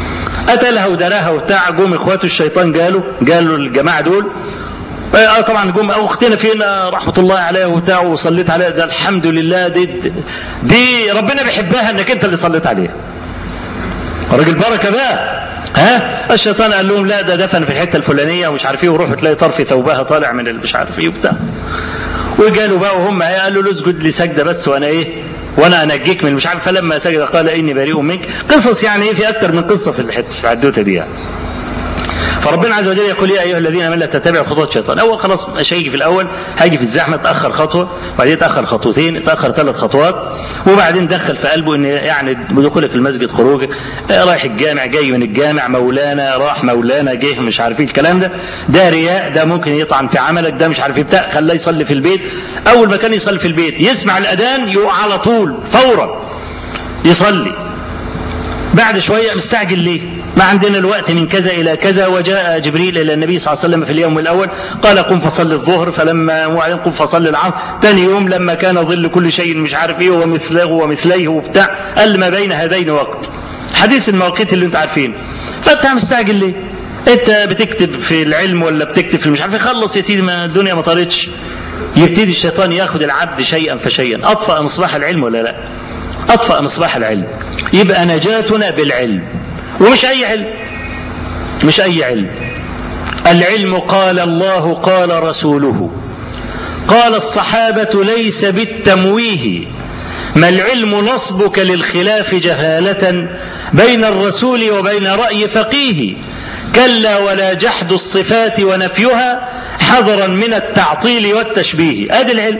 قتلها ودراها وبتاع. جم إخواته الشيطان قالوا قالوا الجماعة دول اه طبعا جم اختنا فينا رحمه الله عليها وبتاع وصليت عليها، ده الحمد لله دي دي ربنا بيحبها انك انت اللي صليت عليها، راجل بركه بقى. ها الشيطان قال لهم لا ده دفن في الحته الفلانيه ومش عارف ايه، وروحوا تلاقي طرف ثوبها طالع من مش عارف ايه وبتاع. وقالوا بقى وهم قالوا له اسجد لي سجده بس وانا ايه وانا انجيك من مش عارف. فلما سجد قال اني بريء منك. قصص يعني ايه، في اكتر من قصه في الحته في الحدوته دي يعني. فربنا عز وجل يقول يا ايها الذين امنوا لا تتبعوا خطوات الشيطان. اول خلاص مش هيجي في الاول، هيجي في الزحمه تاخر خطوه وبعدين تاخر خطوتين تاخر ثلاث خطوات، وبعدين دخل في قلبه ان يعني بدخولك المسجد خروجك، رايح الجامع جاي من الجامع، مولانا راح مولانا جه مش عارف ايه الكلام ده، ده رياء، ده ممكن يطعن في عملك، ده مش عارف ايه بتاع. خلاه يصلي في البيت. اول ما كان يصلي في البيت يسمع الاذان يقع على طول فورا يصلي. بعد شويه مستعجل ليه؟ ما عندنا الوقت من كذا إلى كذا. وجاء جبريل إلى النبي صلى الله عليه وسلم في اليوم الأول قال قم فصل الظهر، فلما وبعدين قم فصل العصر. ثاني يوم لما كان ظل كل شيء مش عارف إيه ومثله ومثليه وبتاع، قال ما بين هذين وقت، حديث المواقيت اللي أنت عارفين. فأنت مستعجل ليه؟ أنت بتكتب في العلم ولا بتكتب في مش عارف. خلص يا سيدي ما الدنيا ما طارتش. يبتدي الشيطان ياخذ العبد شيئا فشيئا. أطفأ مصباح العلم ولا لا؟ أطفأ مصباح العلم. يبقى نجاتنا بالعلم، ومش أي علم، مش أي علم. العلم قال الله قال رسوله قال الصحابة ليس بالتمويه. ما العلم نصبك للخلاف جهالة بين الرسول وبين رأي فقيه. كلا ولا جحد الصفات ونفيها حذرا من التعطيل والتشبيه. هذا العلم.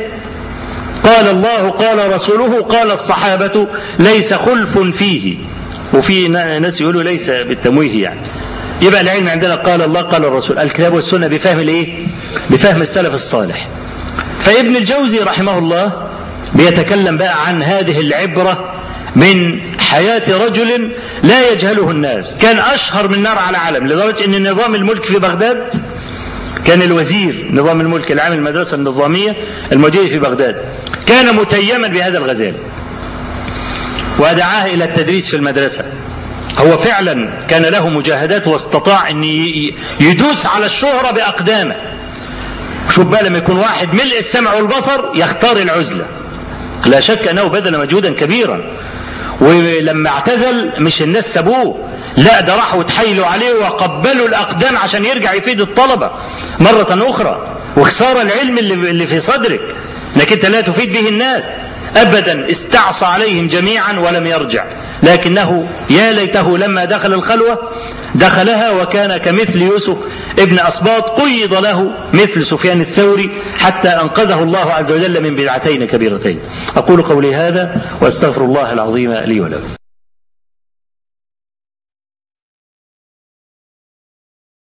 قال الله قال رسوله قال الصحابة ليس خلف فيه. وفي ناس يقولوا ليس بالتمويه يعني. يبقى العلم عندنا قال الله قال الرسول، الكتاب والسنة بفهم الايه؟ بفهم السلف الصالح. فابن الجوزي رحمه الله بيتكلم بقى عن هذه العبرة من حياة رجل لا يجهله الناس، كان أشهر من نار على علم، لدرجة أن نظام الملك في بغداد كان الوزير نظام الملك العام المدرسة النظامية الموجودة في بغداد كان متيما بهذا الغزال ودعاه إلى التدريس في المدرسة. هو فعلا كان له مجاهدات واستطاع أن يدوس على الشهرة بأقدامه. شوف بقى لما يكون واحد ملء السمع والبصر يختار العزلة، لا شك أنه بذل مجهودا كبيرا. ولما اعتزل مش الناس سابوه، لا ده راحوا وتحايلوا عليه وقبلوا الأقدام عشان يرجع يفيد الطلبة مرة أخرى. وخسارة العلم اللي في صدرك انك انت لا تفيد به الناس ابدا. استعصى عليهم جميعا ولم يرجع، لكنه يا ليته لما دخل الخلوة دخلها وكان كمثل يوسف ابن أسباط، قيض له مثل سفيان الثوري حتى أنقذه الله عز وجل من بدعتين كبيرتين. أقول قولي هذا وأستغفر الله العظيم لي ولكم.